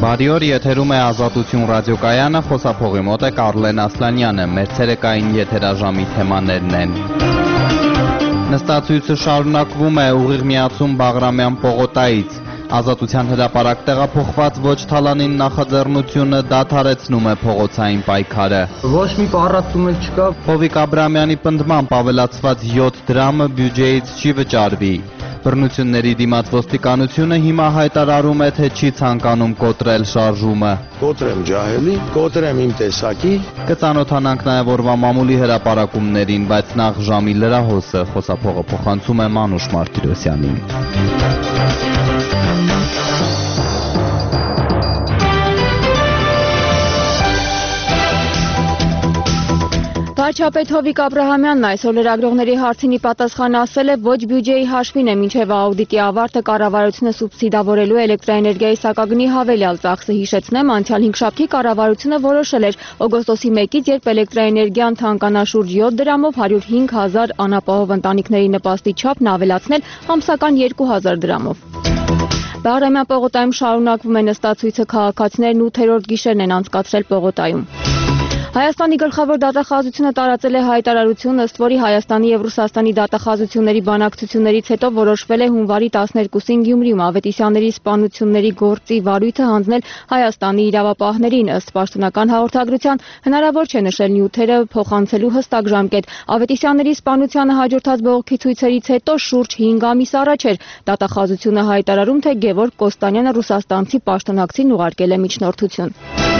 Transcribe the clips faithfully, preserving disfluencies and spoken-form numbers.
Բարի օր, եթերում է Ազատություն ռադիոկայանը, խոսափողի մոտ է Կարլեն Ասլանյանը, մեր ցերեկային եթերաժամի թեմաներն են։ Նստացույցը շարունակվում է, ուղիղ միացում Բաղրամյան պողոտայից։ Ազատության հրապարակ տեղափոխված ոչ թալանին նախաձեռնությունը դադարեցնում է փողոցային պայքարը։ Ոչ մի պառակտում էլ չկա։ Հովիկ Աբրամյանի պնդմամբ ավելացված յոթ դրամը բյուջեից չի վճարվի։ Բռնությունների դիմաց ոստիկանությունը հիմա հայտարարում է, թե չի ցանկանում կոտրել շարժումը։ Կոտրեմ ջահելի, կոտրեմ իմ տեսակի։ Կծանոթանանք նաև օրվա մամուլի հրապարակումներին, բայց նախ ժամի լրահոսը, խոսափողը փոխանցում է Մանուշ Մարտիրոսյանին։ Վարչապետ Հովիկ Աբրահամյանն այսօր լրագրողների հարցինի պատասխան ասել է, ոչ բյուջեի հաշվին է մինչև աուդիտի ավարտը կառավարությունը սուբսիդավորելու էլեկտրաէներգիայի սակագնի հավելյալ ծախսը։ Հիշեցնեմ, անցյալ հինգշաբթի կառավարությունը որոշել էր օգոստոսի մեկից, երբ էլեկտրաէներգիան թանկանա շուրջ յոթ դրամով հարյուր հինգ հազար անապահով ընտանիքների նպաստի չափն ավելացնել ամսական երկու հազար դրամով։ Բաղրամյան պողոտայում շարունակվում է նստացույցը, քաղաքացիներն ութերորդ գիշերն են անցկացրել պողոտայում։ Հայաստանի գլխավոր դատախազությունը տարածել է հայտարարություն, ըստ որի Հայաստանի և Ռուսաստանի դատախազությունների բանակցություններից հետո որոշվել է հունվարի տասներկուսին Գյումրիում Ավետիսյանների սպանությունների գործի վարույթը հանձնել Հայաստանի իրավապահներին։ Ըստ պաշտոնական հաղորդագրության, հնարավոր չէ նշել նյութերը փոխանցելու հստակ ժամկետ։ Ավետիսյանների սպանությանը հաջորդած բողոքի ցույցերից հետո շուրջ հինգ ամիս առաջ էր դատախազությունը հայտարարում, թե Գևորգ Կոստանյանը ռուսաստանցի պաշտոնակցին ուղարկել է միջնորդություն։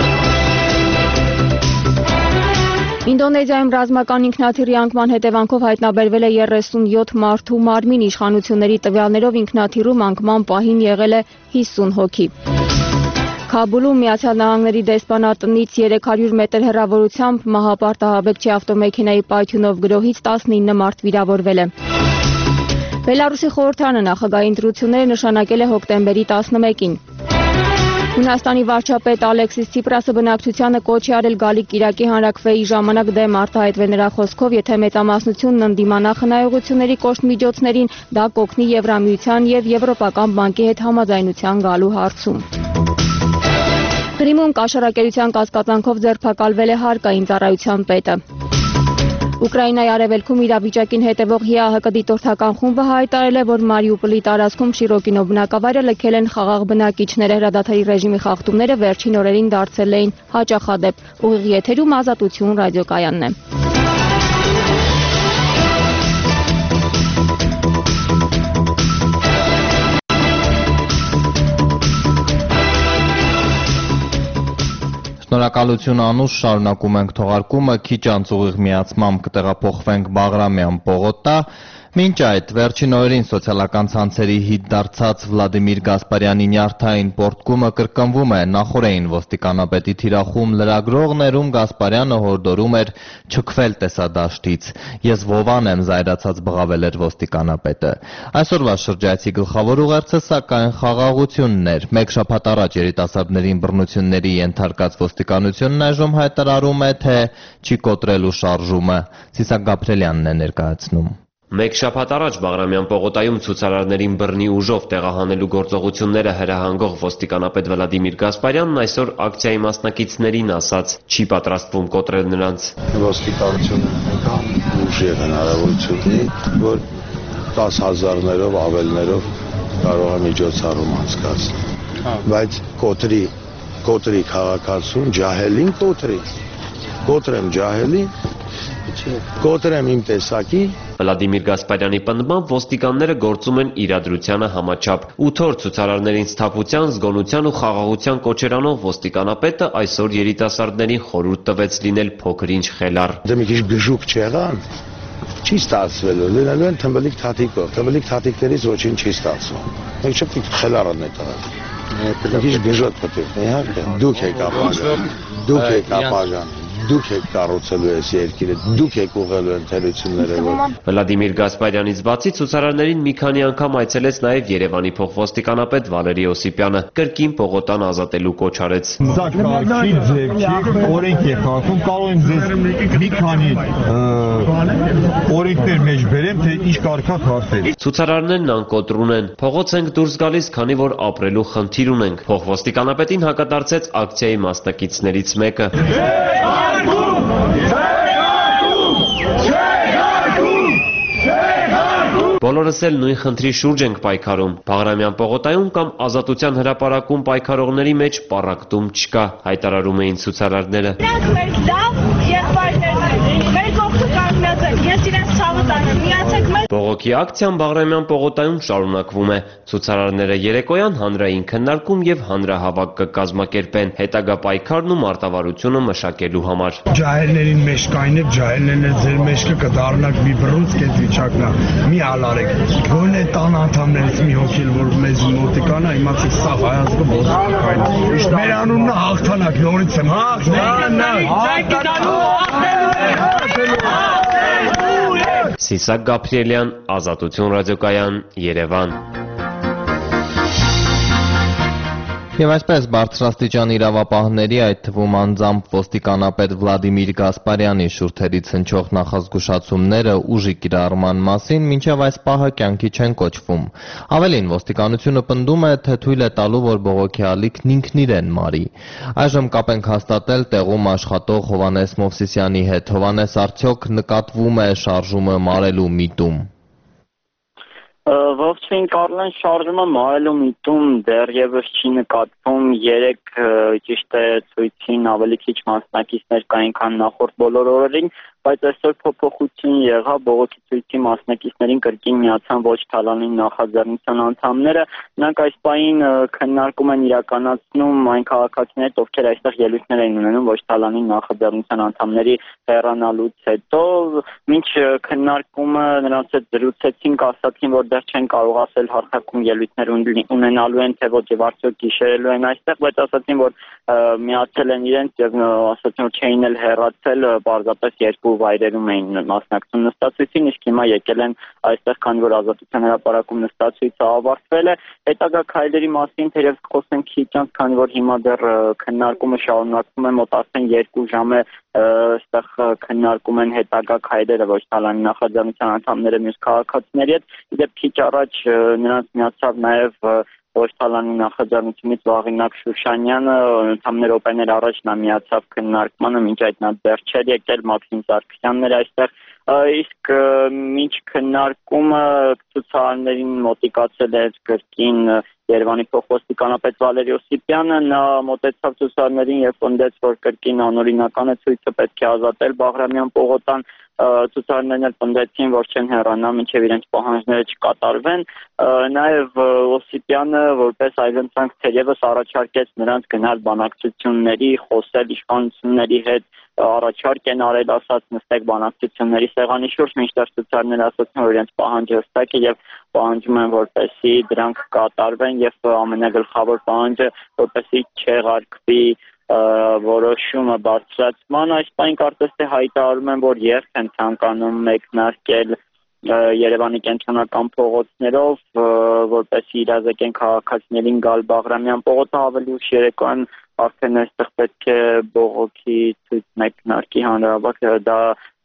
Ինդոնեզիայում ռազմական ինքնաթիռի անկման հետևանքով հայտնաբերվել է երեսունյոթ մարդու մարմին, իշխանությունների տվյալներով ինքնաթիռում անկման պահին եղել է հիսուն հոգի։ Քաբուլում Միացյալ Նահանգների դեսպանատնից երեք հարյուր մետր հեռավորությամբ մահապարտահաբեկչի ավտոմեքենայի պայթյունով գրոհից տասնինը մարդ վիրավորվել է։ Բելարուսի խորհրդարանը նախագահի ընտրությունները նշանակել է հոկտեմբերի տասնմեկին։ Հունաստանի վարչապետ Ալեքսիս Ցիպրասը բնակչությանը կոչ է արել գալիք Իրաքի հանրաքվեի ժամանակ դեմ արտահայտվել նրա խոսքով, եթե մեծամասնությունն ընդդիմանա խնայողությունների կոշտ միջոցներին, դա կօգնի Եվրամիության և Եվրոպական բանկի հետ համաձայնության գալու հարցում։ Կրիմում կաշառակերության կասկածանքով ձերբակալվել է հարկային ծառայության պետը։ Ուկրաինայի արևելքում իրավիճակին հետևող ՀԻԱՀԿ դիտորդական խումբը հայտարարել է, որ Մարիուպոլի տարածքում Շիրոկինո բնակավայրը լքել են խաղաղ բնակիչները։ Հրադադարի ռեժիմի խախտումները վերջին օրերին դարձել էին հաճախադեպ։ Ուղիղ եթերում Ազատություն ռադիոկայանն է։ Շնորհակալություն Անուշ, շարունակում ենք թողարկումը, քիչ անց ուղիղ միացմամբ կտեղափոխվենք Բաղրամյան պողոտա։ Մինչ այդ վերջին օրերին սոցիալական ցանցերի հիթ դարձած Վլադիմիր Գասպարյանի նյարդային պոռթկումը կրկնվում է։ Նախորդին ոստիկանապետի թիրախում լրագրողներում Գասպարյանը հորդորում էր չքվել տեսադաշտից։ Ես Վովան եմ, զայրացած բղավել էր ոստիկանապետը։ Այսօրվա շրջայցի գլխավոր ուղերձը սակայն խաղաղությունն էր։ Մեկ շաբաթ առաջ երիտասարդներին բռնությունների ենթարկած ոստիկանությունն այժմ հայտարարում է, թե չի կոտրելու շարժումը։ Սիսակ Գաբրելյանն է ներկայացնում։ Մեկ շաբաթ առաջ Բաղրամյան պողոտայում ցուցարարներին բռնի ուժով տեղահանելու գործողությունները հրահանգող ոստիկանապետ Վլադիմիր Գասպարյանն այսօր ակցիայի մասնակիցներին ասաց, չի պատրաստվում կոտրել նրանց։ Ոստիկանությունը ուժ եւ հնարավորություն ունի, որ տաս հազարներով ավելներով կարող է միջոցառում անցկացնել։ Բայց կոտրի, կոտրի քաղաքացուն, ջահելին կոտրի, կոտրեմ ջահելին, կոտրեմ իմ տեսակի։ Վլադիմիր Գասպարյանի պնդմամբ ոստիկանները գործում են իրադրությանը համաչափ։ Ութ օր ցուցարարներին սթափության, զգոնության ու խաղաղության կոչեր անող ոստիկանապետը այսօր երիտասարդներին խորհուրդ տվեց լինել փոքր-ինչ խելառ։ Դե մի քիչ գժուկ չեղան, չի ստացվելու, լինելու են թմբլիկ թաթիկով, թմբլիկ թաթիկներից ոչինչ չի ստացվում։ Մենք չպետք է խելառն է տալ։ Մի քիչ գժոտ պետք է, իհարկե։ Դուք եք ապագան, դուք եք ապագան։ դուք եք կառուցելու այս երկիրը, դուք եք ուղղելու ընթերությունները, որ Վլադիմիր Գասպարյանից բացի ցուցարարներին մի քանի անգամ այցելեց նաև Երևանի փոխոստիկանապետ Վալերի Օսիպյանը, կրկին Պողոտան ազատելու կոչ արեց։ Սա քաղաքի ձև չի, օրենք է քաղաքում, կարող եմ ձեզ մի քանի օրենքներ մեջ բերեմ, թե ինչ կարգա խախտել։ Ցուցարարներն անկոտրուն են, փողոց ենք դուրս գալիս, քանի որ ապրելու խնդիր ունենք։ Փոխոստիկանապետին հակադարձեց ակցիայի մասնակիցներից մեկը։ Բոլորս էլ նույն խնդրի շուրջ ենք պայքարում։ Բաղրամյան պողոտայում կամ Ազատության հրապարակում պայքարողների մեջ պառակտում չկա, հայտարարում էին ցուցարարները։ Նրանք մեր լավ եղբայրներն են, մեր կողքը կանգնած են, ես իրենց ցավը տանեմ, միացեք մեզ։ Բողոքի ակցիան Բաղրամյան պողոտայում շարունակվում է։ Ցուցարարները երեկոյան հանրային քննարկում եւ հանրահավաք կկազմակերպեն հետագա պայքարն ու մարտավարությունը մշակելու համար։ Ջահելներին մեջ կայնեք, ջահելներն էլ ձեր մեջքը կդառնաք մի բռունց կետ վիճակնա։ Մի հալարեք։ Գոնե տան անդամներից մի հոգի որ մեզ մոտիկանա, իմացեք սա հայացքը ոսկայ։ Մեր անունը հաղթանակ, նորից եմ հաղթանակ։ Սիսակ Գաբրիելյան, Ազատություն ռադիոկայան, Երևան։ Եվ այսպես բարձրաստիճան իրավապահների, այդ թվում անձամբ ոստիկանապետ Վլադիմիր Գասպարյանի շուրթերից հնչող նախազգուշացումները ուժի կիրառման մասին մինչև այս պահը կյանքի չեն կոչվում։ Ավելին, ոստիկանությունը պնդում է, թե թույլ է տալու, որ բողոքի ալիքն ինքն իրեն մարի։ Այժմ կապ ենք հաստատել տեղում աշխատող Հովհաննես Մովսիսյանի հետ։ Հովհաննես, արդյոք նկատվում է շարժումը մարելու միտում։ Ողջույն Կարլեն, շարժումը մարելու միտում դեռևս չի նկատվում, երեք ճիշտ է ցույցին ավելի քիչ մասնակիցներ կային, քան նախորդ բոլոր օրերին, բայց այսօր փոփոխություն եղավ, բողոքի ցույցի մասնակիցներին կրկին միացան ոչ թալանին նախաձեռնության անդամները, նրանք այս պահին քննարկում են իրականացնում այն քաղաքացիներից, ովքեր այստեղ ելույթներ էին ունենում ոչ թալանին նախաձեռնության անդամների հեռանալուց հետո, մինչ քննարկումը նրանց հետ զրուցեցինք, ասացին, որ դեռ չեն կարող ասել հարթակում ելույթներ ունենալու են, թե ոչ եւ արդյոք գիշերելու են այստեղ, բայց ասացին, որ միացել են իրենց եւ ասացին, որ չէին էլ հեռացել, պարզապես երկու վայրերում էին մասնակցում նստածույցին, իսկ հիմա եկել են այստեղ, քանի որ Ազատության հրապարակում նստածույցը ավարտվել է։ Հետագա քայլերի մասին թերևս խոսենք քիչ անց, քանի որ հիմա դեռ քննարկումը շարունակվում է, մոտ երկու ժամ է այստեղ քննարկում են հետագա քայլերը ոչ թալանի նախաձեռնության անդամները մյուս քաղաքացիների հետ։ Իդեպ քիչ առաջ նրանց միացավ նաև ոչ թալանի նախաձեռնությունից Վաղինակ Շուշանյանը, ընդամենը րոպեներ առաջ նա միացավ քննարկմանը, մինչ այդ նա դեռ չէր եկել, Մաքսիմ Սարգսյանն էր այստեղ, իսկ մինչ քննարկումը ցուցարարներին մոտիկացել էր կրկին Երևանի փոխոստիկանապետ Վալերի Օսիպյանը, նա մոտեցավ ցուցարարներին եւ պնդեց, որ կրկին անօրինական է ցույցը, պետք է ազատել Բաղրամյան պողոտան, ցուցարարներն էլ պնդեցին, որ չեն հեռանա, մինչև իրենց պահանջները չկատարվեն, նաև Օսիպյանը որպես այլընտրանք թերևս առաջարկեց նրանց գնալ բանակցությունների, խոսել իշխանությունների հետ, առաջարկ են արել, ասած նստեք բանակցությունների սեղանի շուրջ, մինչդեռ ցուցարարները ասացին, որ իրենց պահանջը հստակ է եւ պահանջում են, որպեսզի դրանք կատարվեն եւ ամենագլխավոր պահանջը, որպեսզի չեղարկվի որոշումը բարձրացման, այս պայն կարծես թե հայտարարում են, որ երբ են ցանկանում մեկնարկել Երևանի կենտրոնական փողոցներով, որպեսզի իրազեկեն քաղաքացիներին գալ Բաղրամյան պողոտը, ավելի ուշ երեկոյան արդեն այստեղ պետք է բողոքի ցույց մեկնարկի հանրահավաք, դա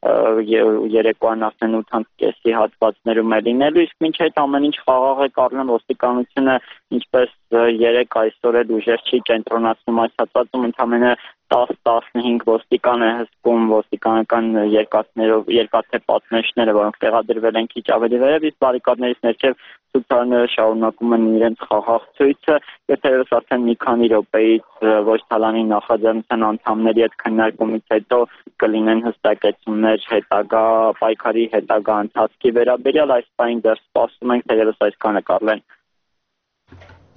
երեկոյան արդեն ութ կեսի հատվածներում է լինելու, իսկ մինչ այդ ամեն ինչ խաղաղ է, Կարլեն, ոստիկանությունը ինչպես երեք այսօր էլ ուժեր չի կենտրոնացնում այս հատվածում, ընդամենը տասը տասնհինգ ոստիկան է հսկում ոստիկանական երկաթներով, երկաթե պատնեշները, որոնք տեղադրվել են քիչ ավելի վերև, իսկ բարիկադներից ներքև ցուցարարները շարունակում են իրենց խաղաղ ցույցը, եւ թերևս արդեն մի քանի րոպեից ոչ թալանի նախաձեռնության անդամների հետ քննարկումից հետո կլինեն հստակեցումներ հետագա պայքարի հետագա ընթացքի վերաբերյալ, այս պայն դեռ սպասում ենք, թերևս այսքանը Կարլեն։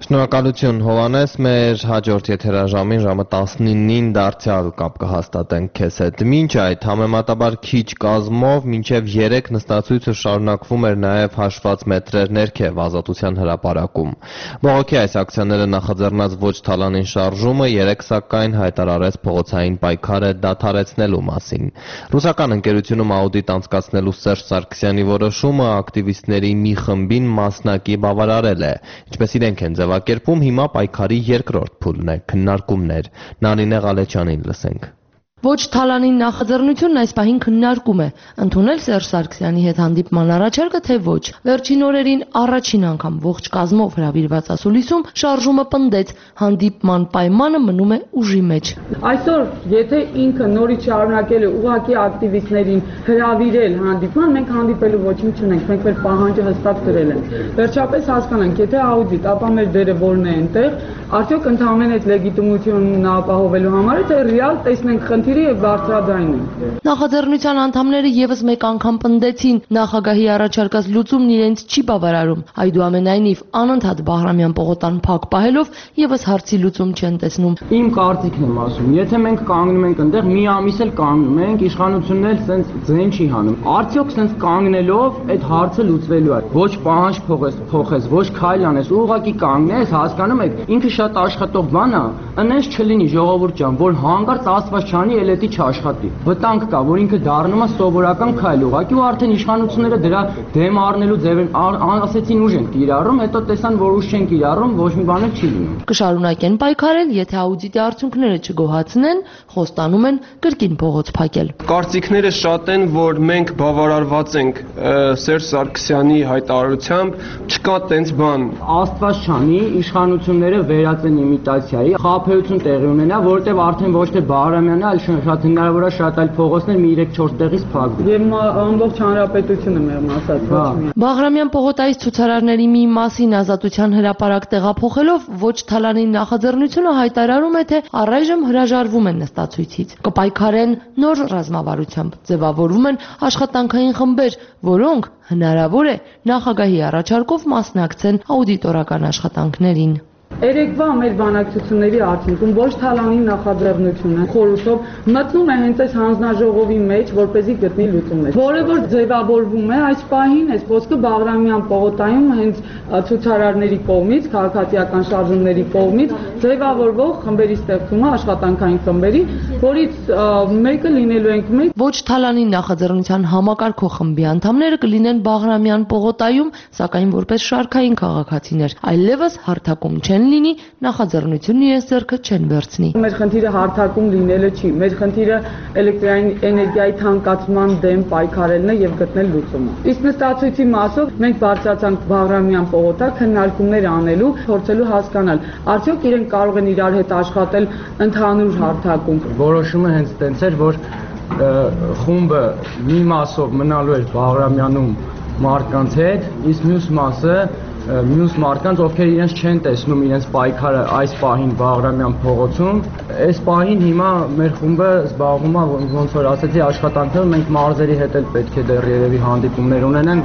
Շնորհակալություն Հովանես, մեր հաջորդ եթերաժամին ժամը տասնինին դարձյալ կապ կհաստատենք քեզ հետ։ Մինչ այդ համեմատաբար քիչ կազմով մինչև երեք նստածույցը շարունակվում էր նաև հաշված մետրեր ներքև Ազատության հրապարակում։ Բողոքի այս ակցիաները նախաձեռնած ոչ թալանին շարժումը երեք սակայն հայտարարեց փողոցային պայքարը դադարեցնելու մասին։ Ռուսական ընկերությունում աուդիտ անցկացնելու Սերժ Սարգսյանի որոշումը ակտիվիստների մի խմբին մասնակի բավարարել է, ինչպես իրենք են ձևակերպում, հիմա պայքարի երկրորդ փուլն է, քննարկումներ։ Նարինե Ղալեչյանին լսենք։ Ոչ թալանին նախաձեռնությունն այս պահին քննարկում է, ընդունել Սերժ Սարգսյանի հետ հանդիպման առաջարկը, թե ոչ։ Վերջին օրերին առաջին անգամ ողջ կազմով հրավիրված ասուլիսում շարժումը պնդեց, հանդիպման պայմանը մնում է ուժի մեջ։ Այսօր, եթե ինքը նորից շարունակել է ուղղակի ակտիվիստներին հրավիրել հանդիպման, մենք հանդիպելու ոչինչ չունենք, մենք մեր պահանջը հստակ դրել ենք։ Վերջապես հասկանանք, եթե աուդիտ, ապա մեր դերը որն է այնտեղ, արդյոք ընդհանրապես այդ լեգիտիմությունն ապահովելու համար է, թե ռեալ տեսնենք խնդիրը եւ բարձրաձայնենք։ Նախաձեռնության անդամները եւս մեկ անգամ պնդեցին, նախագահի առաջարկած լուծումն իրենց չի բավարարում։ Այդուամենայնիվ, անընդհատ Բաղրամյան պողոտան փակ պահելով եւս հարցի լուծում չեն տեսնում։ Իմ կարծիքն եմ ասում, եթե մենք կանգնում ենք այնտեղ, մի ամիս էլ կանգնում ենք, իշխանությունն էլ սենց ձեն չի հանում։ Արդյոք սենց կանգնելով այդ հարցը լուծվելու է։ Ոչ պահանջ փողես, փոխես, ոչ քայլ անես, ուղղակի կանգնես, հասկանում եք, ինքը շատ աշխատող բան է, ընես չլինի ժողովուրդ ջան, որ հանկարծ ասված չանի, էլ էդի չաշխատի։ Վտանգ կա, որ ինքը դառնում է սովորական քայլ, ուղղակի ու արդեն իշխանությունները դրա դեմ առնելու ձևեր ասեցին ուժ են կիրառում, հետո տեսան, որ ուժ չեն կիրառում, ոչ մի բան չի լինում։ Կշարունակեն պայքարել, եթե աուդիտի արդյունքները չգոհացնեն, խոստանում են կրկին փողոց փակել։ Կարծիքները շատ են, որ մենք բավարարված ենք Սերժ Սարգսյանի հայտարարությամբ, չկա տենց բան։ Աստված չանի, իշխանությունները վերածեն իմիտացիայի, խաբեություն տեղի ունենա, որտեղ արդեն ոչ թե Բաղրամյանն է, այլ շատ հնարավոր է շատ այլ փողոցներ մի երեք-չորս տեղից փակվի։ Եվ ամբողջ հանրապետությունը մեղմ ասած ոչ մի։ Բաղրամյան պողոտայից ցուցարարների մի մասին Ազատության հրապարակ տեղափոխելով ոչ թալանին նախաձեռնությունը հայտարարում է, թե առայժմ հրաժարվում են նստածույցից։ Կպայքարեն նոր ռազմավարությամբ, ձևավորվում են աշխատանքային խմբեր, որոնք հնարավոր է նախագահի առաջարկով մասնակցեն աուդիտորական աշխատանքներին։ Երեկվա մեր բանակցությունների արդյունքում ոչ թալանի նախաձեռնությունը խորհրդով մտնում է հենց այս հանձնաժողովի մեջ, որպեսզի գտնի լուծումներ, որը որ ձևավորվում է այս պահին, այս ոսկե Բաղրամյան պողոտայում հենց ցուցարարների կողմից, քաղաքացիական շարժումների կողմից ձևավորվող խմբերի ստեղծումը, աշխատանքային խմբերի, որից մեկը լինելու ենք մենք։ Ոչ թալանի նախաձեռնության համակարգող խմբի անդամները կլինեն Բաղրամյան պողոտայում, սակայն որպես շարքային քաղաքացիներ, այլևս հարթակում չեն լինի, նախաձեռնությունն իրենց ձեռքը չեն վերցնի։ Մեր խնդիրը հարթակում լինելը չի, մեր խնդիրը էլեկտրաէներգիայի թանկացման դեմ պայքարելն է եւ գտնել լուծումը։ Իսկ նստածույցի մասով մենք բարձրացանք Բաղրամյան պողոտա քննարկումներ անելու, փորձելու հասկանալ, արդյոք իրենք կարող են իրար հետ աշխատել ընդհանուր հարթակում։ Որոշումը հենց տենց էր, որ խումբը մի մասով մնալու էր Բաղրամյանում մարդկանց հետ, իսկ մյուս մասը մյուս մարդկանց, ովքեր իրենց չեն տեսնում իրենց պայքարը այս պահին Բաղրամյան փողոցում, այս պահին հիմա մեր խումբը զբաղվում է, ոնց որ ասեցի, աշխատանքներով, մենք մարզերի հետ էլ պետք է դեռ երևի հանդիպումներ ունենան։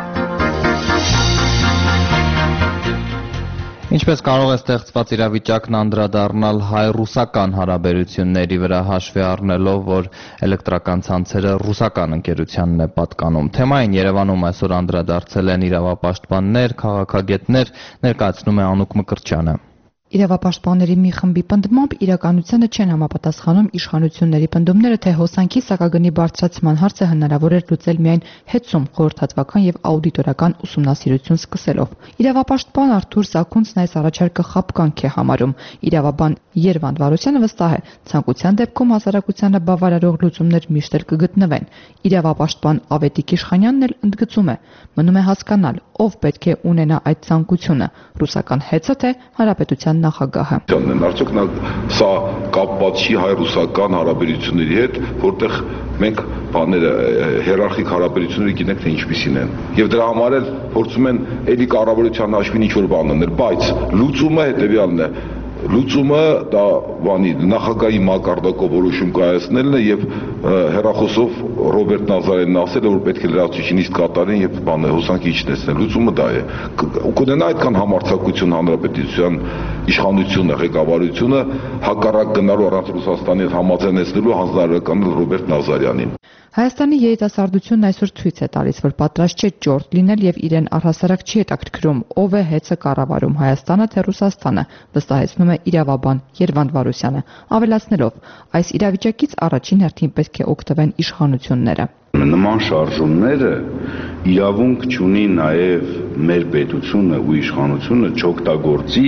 Ինչպես կարող է ստեղծված իրավիճակն անդրադառնալ հայ-ռուսական հարաբերությունների վրա հաշվի առնելով, որ էլեկտրական ցանցերը ռուսական ընկերությանն է պատկանում։ Թեմային Երևանում այսօր անդրադարձել են իրավապաշտպաններ, քաղաքագետներ, ներկայացնում է Անուկ Մկրտչյանը։ Իրավապաշտպանների մի խմբի պնդմամբ իրականությանը չեն համապատասխանում իշխանությունների պնդումները, թե հոսանքի սակագնի բարձրացման հարցը հնարավոր էր լուծել միայն հետսում խորհրդատվական եւ աուդիտորական ուսումնասիրություն սկսելով։ Իրավապաշտպան Արթուր Սաքունցն այս առաջարկը խաբկանք է համարում։ Իրավաբան Երվանդ Վարդյանը վստահ է, ցանկության դեպքում հասարակությանը բավարարող լուծումներ միշտ էլ կգտնվեն։ Իրավապաշտպան Ավետիք Իշխանյանն էլ ընդգծում է, մնում է հասկանալ, ով պետք է ունենա այդ ցանկությունը՝ ռուսական հեծը թե հանրապետության նախագահը։ Արդյոք նա սա կապված չի հայ-ռուսական հարաբերությունների հետ, որտեղ մենք բաները հիերարխիկ հարաբերությունները գիտենք թե ինչպիսին են։ Եվ դրա համար էլ փորձում են էլի կառավարության հաշվին ինչ-որ բան անել, բայց լուծումը հետևյալն է։ Լուծումը դա բանի նախագահի մակարդակով որոշում կայացնելն է եւ հեռախոսով Ռոբերտ Նազարյանն ասել է, որ պետք է լրացուցիչին իսկ կատարեն եւ բանը հոսանքի իջեցնեն։ Լուծումը դա է։ Կունենա այդքան համարձակություն հանրապետության իշխանությունը, ղեկավարությունը հակառակ գնալու առանց Ռուսաստանի հետ համաձայնեցնելու հանձնարարականել Ռոբերտ Նազարյանին։ Հայաստանի երիտասարդությունն այսօր ցույց է տալիս, որ պատրաստ չէ ճորտ լինել եւ իրեն առհասարակ չի հետաքրքրում ով է հեծը կառավարում Հայաստանը թե Ռուսաստանը, վստահեցնում է իրավաբան Երվանդ Վարուսյանը, ավելացնելով, այս իրավիճակից առաջին հերթին պետք է օգտվեն իշխանությունները։ Նման շարժումները իրավունք չունի նաեւ մեր պետությունը ու իշխանությունը չօգտագործի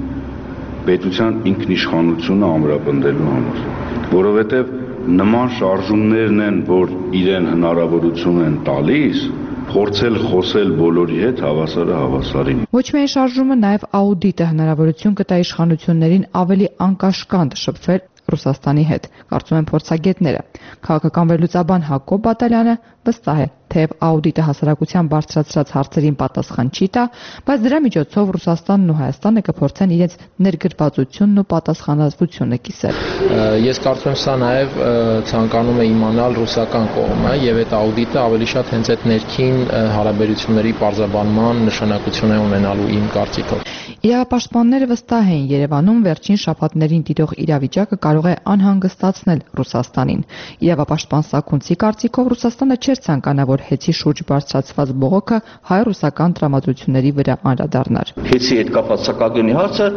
պետության ինքնիշխանությունը ամրապնդելու համար, որովհետեւ նման շարժումներն են, որ իրեն հնարավորություն են տալիս փորձել խոսել բոլորի հետ հավասարը հավասարին։ Ոչ միայն շարժումը, նաև աուդիտը հնարավորություն կտա իշխանություններին ավելի անկաշկանդ շփվել Ռուսաստանի հետ, կարծում են փորձագետները։ Քաղաքական վերլուծաբան Հակոբ Բատալյանը վստահ է, թեև աուդիտը հասարակության բարձրացրած հարցերին պատասխան չի տա, բայց դրա միջոցով Ռուսաստանն ու Հայաստանը կփորձեն իրենց ներգրավվածությունն ու պատասխանատվությունը կիսել։ Ես կարծում եմ, սա նաև ցանկանում է իմանալ ռուսական կողմը եւ այդ աուդիտը ավելի շատ հենց այդ ներքին հարաբերությունների պարզաբանման նշանակություն է ունենալու իմ կարծիքով։ Իրավապաշտպանները վստահ են Երևանում վերջին շաբաթներին տիրող իրավիճակը կարող է անհանգստացնել Ռուսաստանին։ Իրավապաշտպան Սաքունցի կարծիքով Ռուսաստանը չէր ցանկանա, որ հեծի շուրջ բարձրացված բողոքը հայ-ռուսական տրամադրությունների վրա անդրադառնար։ Հեծի հետ կապված սակագնի հարցը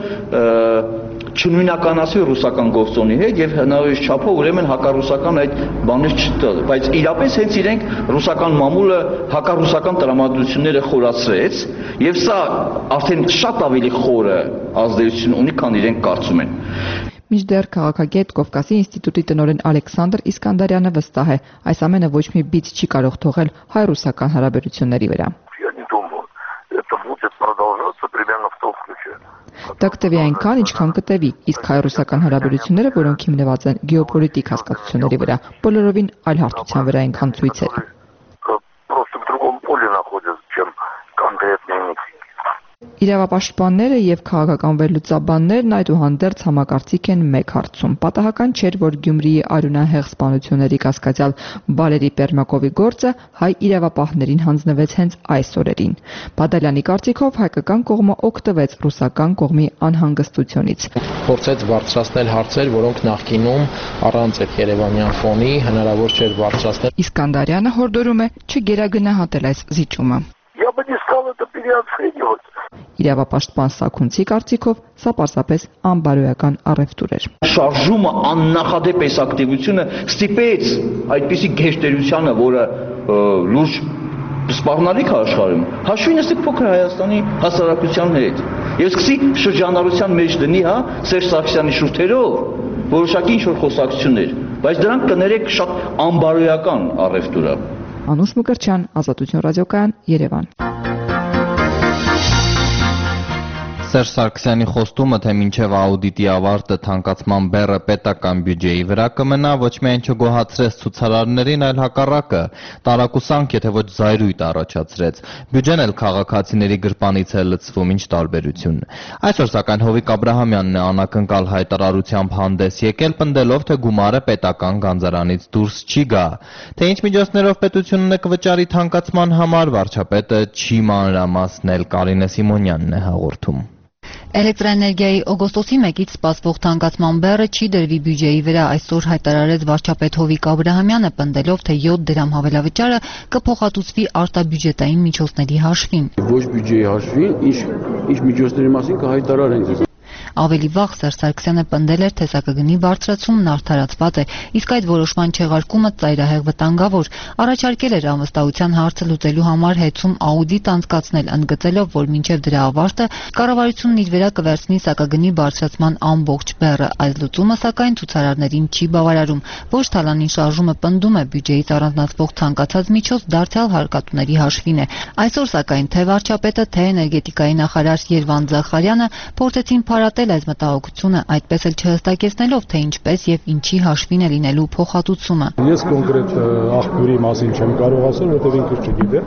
չնույնականացվի ռուսական գործոնի հետ եւ հնարավորինս չափով ուրեմն հակառուսական այդ բաներ չտալ, բայց իրապես հենց իրենք ռուսական մամուլը հակառուսական տրամադրությունները խորացրեց եւ սա արդեն շատ ավելի խորը ազդեցություն ունի, քան իրենք կարծում են։ Մինչդեռ քաղաքագետ Կովկասի ինստիտուտի տնօրեն Ալեքսանդր Իսկանդարյանը վստահ է, այս ամենը ոչ մի բիծ չի կարող թողել հայ-ռուսական հարաբերությունների վրա։ Դա կտևի այնքան, ինչքան կտևի, իսկ հայ-ռուսական հարաբերությունները, որոնք հիմնված են գեոպոլիտիկ հասկացությունների վրա, բոլորովին այլ հարթության վրա են, քան ցույցերը։ Իրավապաշտպանները եւ քաղաքական վերլուծաբաններն այդուհանդերձ համակարծիք են մեկ հարցում։ Պատահական չէր, որ Գյումրիի արյունահեղ սպանությունների կասկածյալ Վալերի Պերմակովի գործը հայ իրավապահներին հանձնվեց հենց այս օրերին։ Բադալյանի կարծիքով հայկական կողմը օգտվեց ռուսական կողմի անհանգստությունից։ Փորձեց բարձրացնել հարցեր, որոնք նախկինում առանց այդ երևանյան ֆոնի հնարավոր չէր բարձրացնել։ Իսկանդարյանը հորդորում է չգերագնահատել այս զիջումը։ Իրավապաշտպան Սաքունցի կարծիքով սա պարզապես անբարոյական առևտուր էր։ Շարժումը աննախադեպ այս ակտիվությունը ստիպեց այդպիսի գեշտերությանը, որը լուրջ սպառնալիք է աշխարհում, հաշվի նստեք փոքր Հայաստանի հասարակության հետ եւ սկսի շրջանառության մեջ դնի, հա, Սերժ Սարգսյանի շուրթերով որոշակի ինչ-որ խոսակցություններ, բայց դրանք կներեք շատ անբարոյական առևտուր է։ Անուշ Մկրտչյան, Ազատություն ռադիոկայան, Երևան։ Սերժ Սարգսյանի խոստումը, թե մինչև աուդիտի ավարտը թանկացման բեռը պետական բյուջեի վրա կմնա, ոչ միայն չգոհացրեց ցուցարարներին, այլ հակառակը, տարակուսանք, եթե ոչ զայրույթ առաջացրեց։ Բյուջեն էլ քաղաքացիների գրպանից է լցվում, ինչ տարբերություն։ Այսօր սակայն Հովիկ Աբրահամյանն է անակնկալ հայտարարությամբ հանդես եկել, պնդելով, թե գումարը պետական գանձարանից դուրս չի գա։ Թե ինչ միջոցներով պետությունը կվճարի թանկացման համար, վարչապետը չի մանրամասնել, Կարինե Սիմոնյանն է հաղորդում։ Էլեկտրաէներգիայի օգոստոսի մեկից սպասվող թանկացման բեռը չի դրվի բյուջեի վրա, այսօր հայտարարեց վարչապետ Հովիկ Աբրահամյանը, պնդելով, թե յոթ դրամ հավելավճարը կփոխհատուցվի արտաբյուջետային միջոցների հաշվին։ Ոչ բյուջեի հաշվին, ինչ ինչ միջոցների մասին կհայտարարենք։ Ավելի վաղ Սերժ Սարգսյանը պնդել էր, թե սակագնի բարձրացումն արդարացված է, իսկ այդ որոշման չեղարկումը ծայրահեղ վտանգավոր։ Առաջարկել էր անվստահության հարցը լուծելու համար հեծում աուդիտ անցկացնել, ընդգծելով, որ մինչև դրա ավարտը կառավարությունն իր վրա կվերցնի սակագնի բարձրացման ամբողջ բեռը։ Այս լուծումը, սակայն, ցուցարարներին չի բավարարում։ Ոչ թալանին շարժումը պնդում է, բյուջեից առանձնացվող ցանկացած միջոց դարձյալ հարկատուների հաշվին է։ Այսօր, սակայն, թե վարչապետը, թե էներգետիկայի նախարար Երվանդ Զախարյանը փորձեցին փարատել այս մտահոգությունը, այդպես էլ չհստակեցնելով, թե ինչպես եւ ինչի հաշվին է լինելու փոխհատուցումը։ Ես կոնկրետ աղբյուրի մասին չեմ կարող ասել, որովհետեւ ինքս չգիտեմ,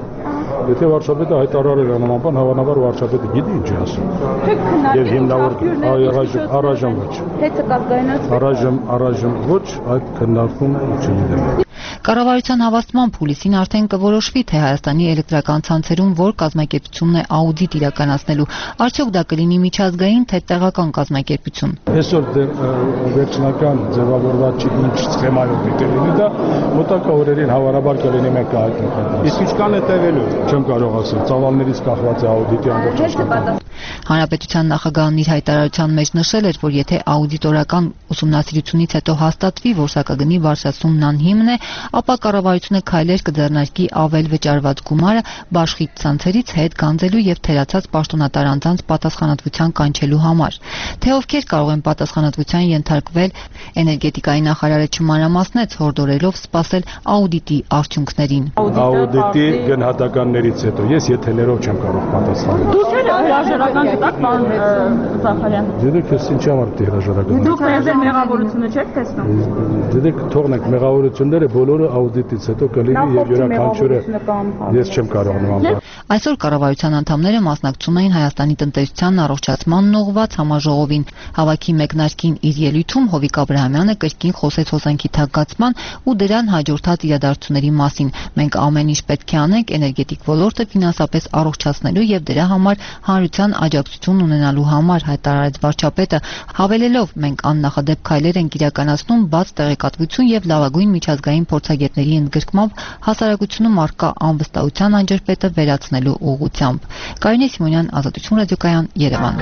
Եթե վարչապետը հայտարարել է նման բան, հավանաբար վարչապետը գիտի ինչ է ասում։ Եվ հիմնավոր առայժմ ոչ։ Հեծը կազգայնացվի։ Առայժմ առայժմ ոչ, այդ քննարկում չգիտեմ։ Կառավարության հավաստմամբ հուլիսին արդեն կորոշվի, թե Հայաստանի էլեկտրական ցանցերում որ կազմակերպությունն է աուդիտ իրականացնելու, արդյոք դա կլինի միջազգային, թե տեղական կազմակերպություն։ Այսօր վերջնական ձևավորված չի ինչ սխեմայով պիտի լինի, դա մոտակա օրերին հավանաբար կլինի մենք կհայտնենք։ Իսկ ինչքան է տևելու, չեմ կարող ասել, ծավալներից կախված է աուդիտի ամբողջ աշխատանքը։ Հանրապետության նախագահն իր հայտարարության մեջ նշել էր, որ եթե աուդիտորական ուսումնասիրությունից հետո հաստատվի, որ սակագնի բարձրացումն անհիմն է, ապա կառավարությունը քայլեր կձեռնարկի ավել վճարված գումարը բաշխի ցանցերից հետ գանձելու եւ թերացած պաշտոնատար անձանց պատասխանատվության կանչելու համար։ Թե ովքեր կարող են պատասխանատվության ենթարկվել, էներգետիկայի նախարարը չմանրամասնեց, հորդորելով սպասել աուդիտի արդյունքներին։ Աուդիտի գնահատականներից հետո ես եթերով չեմ կարող պատասխանել։ Դուք հրաժարական գտաք, պարոն Զախարյան։ Դեք ես ինչ համար դի հրաժարական։ Դուք ձեր մեղավորությունը չեք տեսնում։ Դեք թողնենք մեղավորությունները բոլորը աուդիտից հետո կլինի եւ յուրաքանչյուրը ես չեմ կարող նման բան։ Այսօր կառավարության անդամները մասնակցում էին Հայաստանի տնտեսության առողջացմանն ուղղված համաժողովին։ Հավաքի մեկնարկին իր ելույթում Հովիկ Աբրահամյանը կրկին խոսեց հոսանքի թանկացման ու դրան հաջորդած իրադարձությունների մասին։ Մենք ամեն ինչ պետք է անենք էներգետիկ ոլորտը ֆինանսապես առողջացնելու եւ դրա համար հանրության աջակցություն ունենալու համար, հայտարարեց վարչապետը, հավելելով, մենք աննախադեպ քայլեր ենք իրականացնում բաց տեղեկատվություն եւ լավագույն միջազգային փորձագետների ընդգրկմամբ հասարակությունում առկա անվստահության անջրպետը վերացնելու ուղղությամբ։ Կարինե Սիմոնյան, Ազատություն ռադիոկայան, Երևան։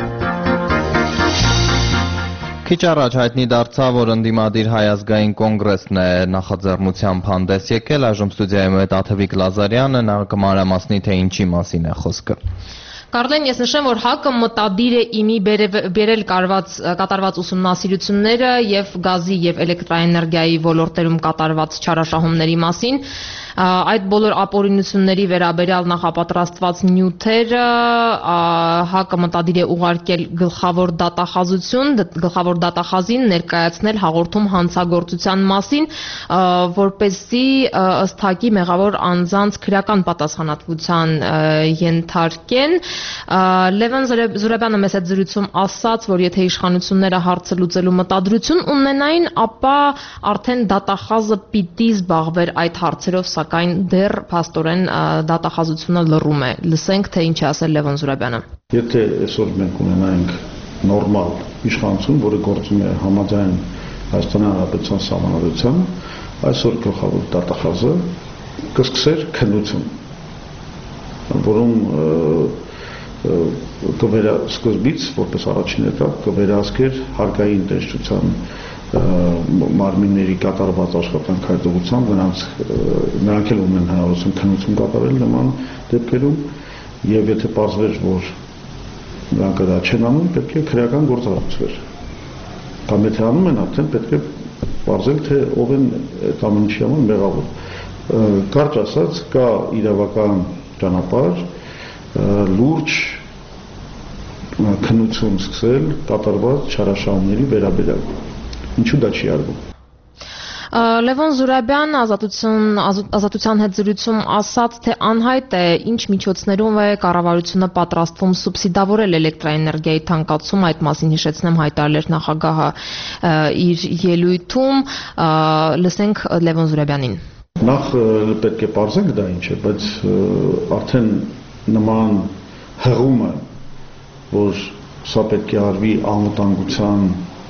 Քիչ առաջ հայտնի դարձավ, որ ընդդիմադիր Հայ ազգային կոնգրեսն է նախաձեռնությամբ հանդես եկել, այժմ ստուդիայում է Տաթևիկ Լազարյանը, նա կմանրամասնի, թե ինչի մասին է խոսքը։ Կարլեն, ես նշեմ, որ ՀԱԿ-ը մտադիր է իմի բերել կատարված ուսումնասիրությունները եւ գազի եւ էլեկտրաէներգիայի ոլորտերում կատարված չարաշահումների մասին։ Այդ բոլոր ապօրինությունների վերաբերյալ նախապատրաստված նյութերը ՀԱԿ-ը մտադիր է ուղարկել գլխավոր դատախազություն, գլխավոր դատախազին ներկայացնել հաղորդում հանցագործության մասին, որպեսզի ըստ ՀԱԿ-ի մեղավոր անձանց քրեական պատասխանատվության ենթարկեն։ Լևոն Զուրաբյանը մեծ հետ զրույցում ասաց, որ եթե իշխանությունները հարցը լուծելու մտադրություն ունենային, ապա արդեն դատախազը պիտի զբաղվեր այդ հարցերով, սակայն դեռ փաստորեն դատախազությունը լռում է։ Լսենք, թե ինչ է ասել Լևոն Զուրաբյանը։ Եթե այսօր մենք ունենայինք նորմալ իշխանություն, որը գործում է համաձայն Հայաստանի Հանրապետության սահմանադրության, այսօր գլխավոր դատախազը կսկսեր քննություն, որում կվերա սկզբից, որպես առաջին էտապ, կվերահսկեր հարկային տեսչության մարմինների կատարված աշխատանքայտողությամբ, նրանք էլ ունեն հնարավորություն քննություն կատարել նման դեպքերում, եւ եթե պարզվեր, որ նրանք դա չեն անում, պետք է քրեական գործառույթ։ Կամ եթե անում են, արդեն պետք է պարզել, թե ով են այդ ամեն ինչի համար մեղավոր։ Կարճ ասած, կա իրավական ճանապարհ լուրջ քննություն սկսել կատարված չարաշահումների վերաբերյալ։ Ինչու դա չի արվում։ Լևոն Զուրաբյան ազատության հետ զրույցում ասաց, թե անհայտ է ինչ միջոցներով է կառավարությունը պատրաստվում սուբսիդավորել էլեկտրաէներգիայի թանկացում, այդ մասին հիշեցնեմ հայտարարել էր նախագահը իր ելույթում, լսենք Լևոն Զուրաբյանին։ Նախ պետք է պարզենք դա ինչ է, բայց արդեն նման հղումը, որ սա պետք է արվի անվտանգության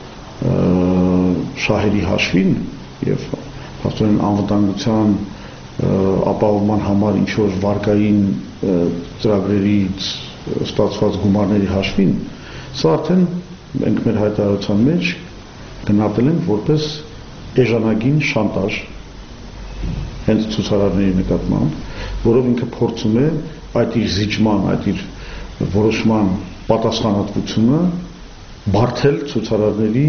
շահերի հաշվին եւ փաստորեն անվտանգության ապահովման համար ինչ որ վարկային ծրագրերից ստացված գումարների հաշվին, սա արդեն մենք մեր հայտարարության մեջ գնահատել ենք որպես էժանագին շանտաժ հենց ցուցարարների նկատմամբ, որով ինքը փորձում է այդ իր զիջման, այդ իր որոշման պատասխանատվությունը բարթել ցուցարարների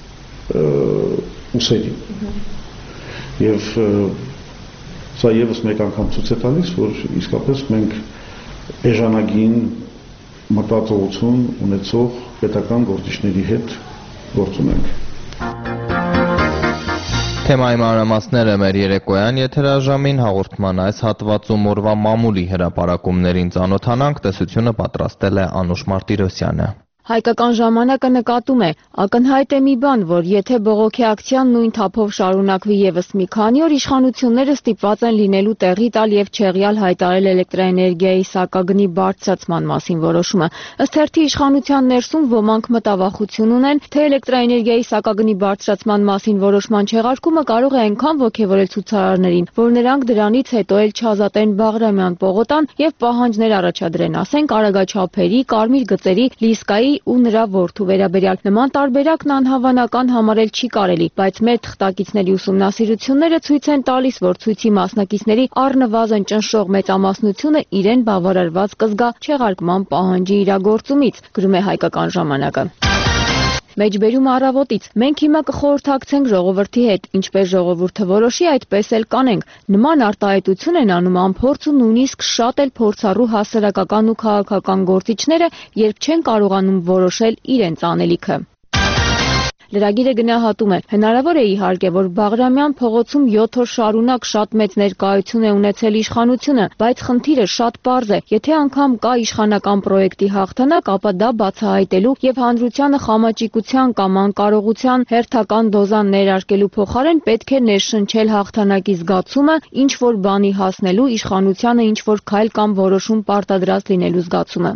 ուսերի։ Եվ սա եւս մեկ անգամ ցույց է տալիս, որ իսկապես մենք էժանագին մտածողություն ունեցող պետական գործիչների հետ գործում ենք։ Թե Թեմայի մանրամասները մեր երեկոյան եթերաժամին հաղորդման այս հատվածում օրվա մամուլի հրապարակումներին ծանոթանանք, տեսությունը պատրաստել է Անուշ Մարտիրոսյանը։ Հայկական ժամանակը նկատում է, ակնհայտ է մի բան, որ եթե բողոքի ակցիան նույն թափով շարունակվի եւս մի քանի օր, իշխանությունները ստիպված են լինելու տեղի տալ եւ չեղյալ հայտարարել էլեկտրաէներգիայի սակագնի բարձրացման մասին որոշումը։ Ըստ հերթի իշխանության ներսում ոմանք մտավախություն ունեն, թե էլեկտրաէներգիայի սակագնի բարձրացման մասին որոշման չեղարկումը կարող է այնքան ոգևորել ցուցարարներին, որ նրանք դրանից հետո էլ չազատեն Բաղրամյան պողոտան եւ պահանջներ առաջադրեն, ասենք արագաչափերի, կարմիր գծերի, լիսկայի ու նրա որդու վերաբերյալ։ Նման տարբերակն անհավանական համարել չի կարելի, բայց մեր թղթակիցների ուսումնասիրությունները ցույց են տալիս, որ ցույցի մասնակիցների առնվազն ճնշող մեծամասնությունը իրեն բավարարված կզգա չեղարկման պահանջի իրագործումից, գրում է Հայկական ժամանակը։ Մեջբերումը առավոտից։ Մենք հիմա կխորհրդակցենք ժողովրդի հետ, ինչպես ժողովուրդը որոշի, այդպես էլ կանենք։ Նման արտահայտություն են անում անփորձ ու նույնիսկ շատ էլ փորձառու հասարակական ու քաղաքական գործիչները, երբ չեն կարողանում որոշել իրենց անելիքը։ Լրագիրը գնահատում է. հնարավոր է իհարկե, որ Բաղրամյան փողոցում յոթ օր շարունակ շատ մեծ ներկայություն է ունեցել իշխանությունը, բայց խնդիրը շատ պարզ է։ Եթե անգամ կա իշխանական պրոյեկտի հաղթանակ, ապա դա բացահայտելու եւ հանրությանը խամաճիկության կամ անկարողության հերթական դոզան ներարկելու փոխարեն պետք է ներշնչել հաղթանակի զգացումը, ինչ որ բանի հասնելու իշխանությանը ինչ որ քայլ կամ որոշում պարտադրած լինելու զգացումը։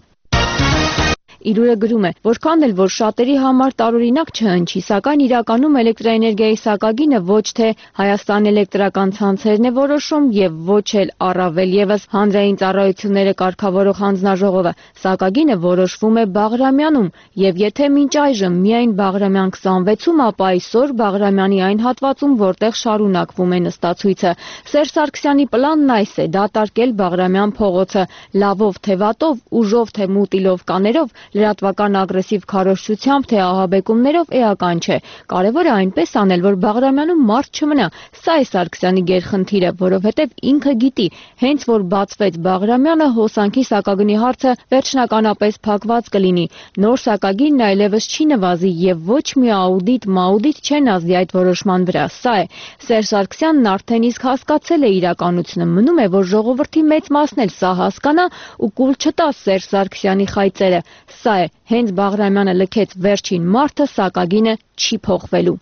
Իրուրը գրում է, որքան էլ որ շատերի համար տարօրինակ չհնչի, սակայն իրականում էլեկտրաէներգիայի սակագինը ոչ թե Հայաստան էլեկտրական ցանցերն է որոշում եւ ոչ էլ առավել եւս հանրային ծառայությունները կարգավորող հանձնաժողովը, սակագինը որոշվում է Բաղրամյանում եւ եթե մինչ այժմ միայն Բաղրամյան քսանվեցում, ապա այսօր Բաղրամյանի այն հատվածում, որտեղ շարունակվում է նստացույցը։ Սերժ Սարգսյանի պլանն այս է՝ դատարկել Բաղրամյան փողոցը, լավով թե վատով, ուժով թե մուտիլով կաներով, լրատվական ագրեսիվ քարոզչությամբ թե ահաբեկումներով էական չէ։ Կարևորը այնպես անել, որ Բաղրամյանում մարդ չմնա։ Սա է Սարգսյանի գերխնդիրը, որովհետև ինքը գիտի, հենց որ բացվեց Բաղրամյանը, հոսանքի սակագնի հարցը վերջնականապես փակված կլինի։ Նոր սակագինն այլևս չի նվազի եւ ոչ մի աուդիտ, մաուդիտ չեն ազդի այդ որոշման վրա։ Սա է։ Սերժ Սարգսյանն արդեն իսկ հասկացել է իրականությունը։ Մնում է, որ ժողովրդի մեծ մասն էլ սա հասկանա ու կուլ չտա Սերժ Սարգսյանի խայծերը։ Սա է, հենց Բաղրամյանը լքեց վերջին մարդը, սակագինը չի փոխվելու։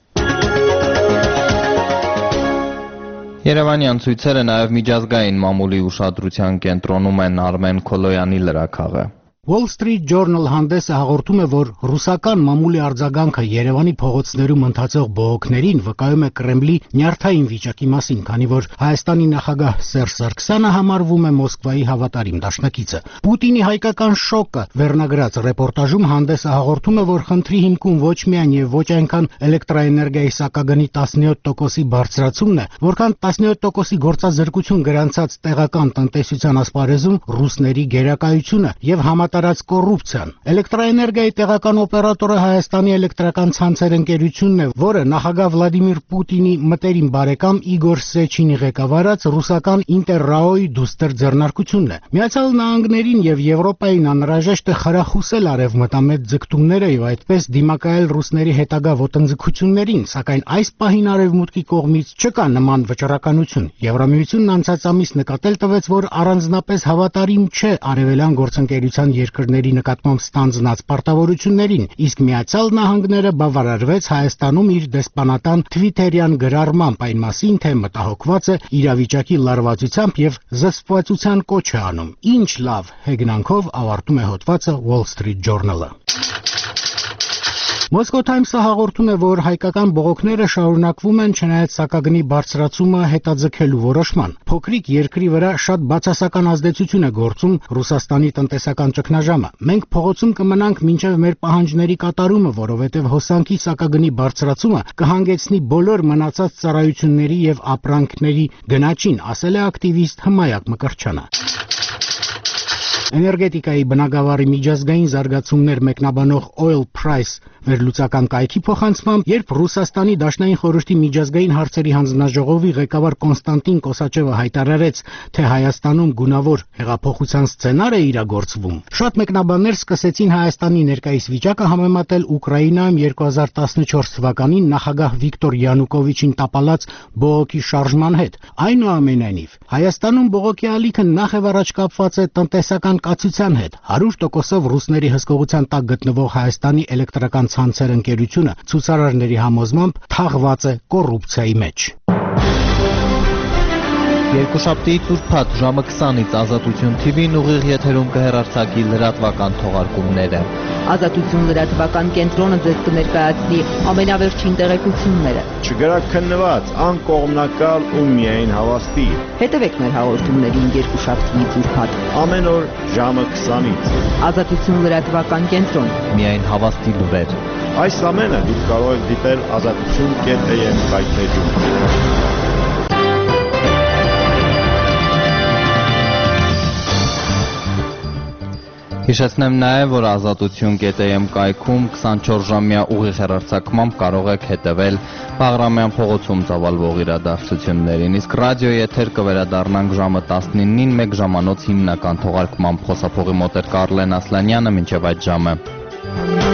Երևանյան ցույցերը նաև միջազգային մամուլի ուշադրության կենտրոնում են Արմեն Քոլոյանի լրաքաղը։ Wall Street Journal հանդեսը հաղորդում է, որ ռուսական մամուլի արձագանքը Երևանի փողոցներում ընթացող բողոքներին վկայում է Կրեմլի նյարդային վիճակի մասին, քանի որ Հայաստանի նախագահ Սերժ Սարգսյանը համարվում է Մոսկվայի հավատարիմ դաշնակիցը։ Պուտինի հայկական շոկը վերնագրած ռեպորտաժում հանդեսը հաղորդում է, որ խնդրի հիմքում ոչ միայն եւ ոչ այնքան էլեկտրաէներգիայի սակագնի տասնյոթ տոկոսի բարձրացումն է, որքան տասնյոթ տոկոսի գործազրկություն գրանցած տեղական տնտեսության ասպարեզում ռուսների գերակայությունը եւ համա տարած կոռուպցիան։ Էլեկտրաէներգիայի տեղական օպերատորը Հայաստանի էլեկտրական ցանցեր ընկերությունն է, որը նախագահ Վլադիմիր Պուտինի մտերիմ բարեկամ Իգոր Սեչինի ղեկավարած ռուսական Ինտերրաոյի դուստր ձեռնարկությունն է։ Միացյալ Նահանգներին եւ Եվրոպային անհրաժեշտ է խրախուսել արևմտամետ ձգտումները եւ այդպես դիմակայել ռուսների հետագա ոտնձգություններին, սակայն այս պահին արևմուտքի կողմից չկա նման վճռականություն։ Եվրամիությունն անցած ամիս նկատել տվեց, որ առանձնապես հավատարիմ չէ արևելյան գործընկերության երկրների նկատմամբ ստանձնած պարտավորություններին, իսկ Միացյալ Նահանգները բավարարվեց Հայաստանում իր դեսպանատան թվիթերյան գրառմամբ այն մասին, թե մտահոգված է իրավիճակի լարվածությամբ եւ զսպվածության կոչ է անում։ Ինչ լավ հեգնանքով ավարտում է հոդվածը Wall Street Journal-ը։ Moscow Times-ը հաղորդում է, որ հայկական բողոքները շարունակվում են չնայած սակագնի բարձրացումը հետաձգելու որոշման։ Փոքրիկ երկրի վրա շատ բացասական ազդեցություն է գործում Ռուսաստանի տնտեսական ճգնաժամը։ Մենք փողոցում կմնանք մինչև մեր պահանջների կատարումը, որովհետև հոսանքի սակագնի բարձրացումը կհանգեցնի բոլոր մնացած ծառայությունների եւ ապրանքների գնաճին, ասել է ակտիվիստ Հմայակ Մկրտչյանը։ Էներգետիկայի բնագավառի միջազգային զարգացումներ մեկնաբանող Oil Price վերլուծական կայքի փոխանցմամբ, երբ Ռուսաստանի Դաշնային խորհրդի միջազգային հարցերի հանձնաժողովի ղեկավար Կոնստանտին Կոսաչևը հայտարարեց, թե Հայաստանում գունավոր հեղափոխության սցենար է իրագործվում, շատ մեկնաբաններ սկսեցին Հայաստանի ներկայիս վիճակը համեմատել Ուկրաինայում երկու հազար տասնչորս թվականին նախագահ Վիկտոր Յանուկովիչին տապալած բողոքի շարժման հետ։ Այնուամենայնիվ, Հայաստանում բողոքի ալիքը նախ եւ առաջ կապված է տնտեսական կացության հետ։ հարյուր տոկոսով ռուսների հսկողության տակ գտնվող Հայաստանի էլեկտրական ցանցեր ընկերությունը ցուցարարների համոզմամբ թաղված է կոռուպցիայի մեջ։ Երկուշաբթիից ուրբաթ ժամը քսանից Ազատություն թի վին ուղիղ եթերում կհեռարձակի լրատվական թողարկումները։ Ազատություն լրատվական կենտրոնը ձեզ կներկայացնի ամենավերջին տեղեկությունները։ Չգրաքննված, անկողմնակալ ու միայն հավաստի։ Հետևեք մեր հաղորդումներին երկուշաբթիից ուրբաթ ամեն օր ժամը քսանից։ Ազատություն լրատվական կենտրոն։ Միայն հավաստի լուրեր։ Այս ամենը դուք կարող եք դիտել ազատություն կետ է եմ կայքեջում։ Հիշեցնեմ նաև, որ ազատություն կետ է եմ կայքում քսանչորս ժամյա ուղիղ հեռարձակմամբ կարող եք հետևել Բաղրամյան փողոցում ծավալվող իրադարձություններին, իսկ ռադիոյի եթեր կվերադառնանք ժամը տասնինին մեկ ժամանոց հիմնական թողարկմամբ։ Խոսափողի մոտ էր Կարլեն Ասլանյանը, մինչև այդ ժամը։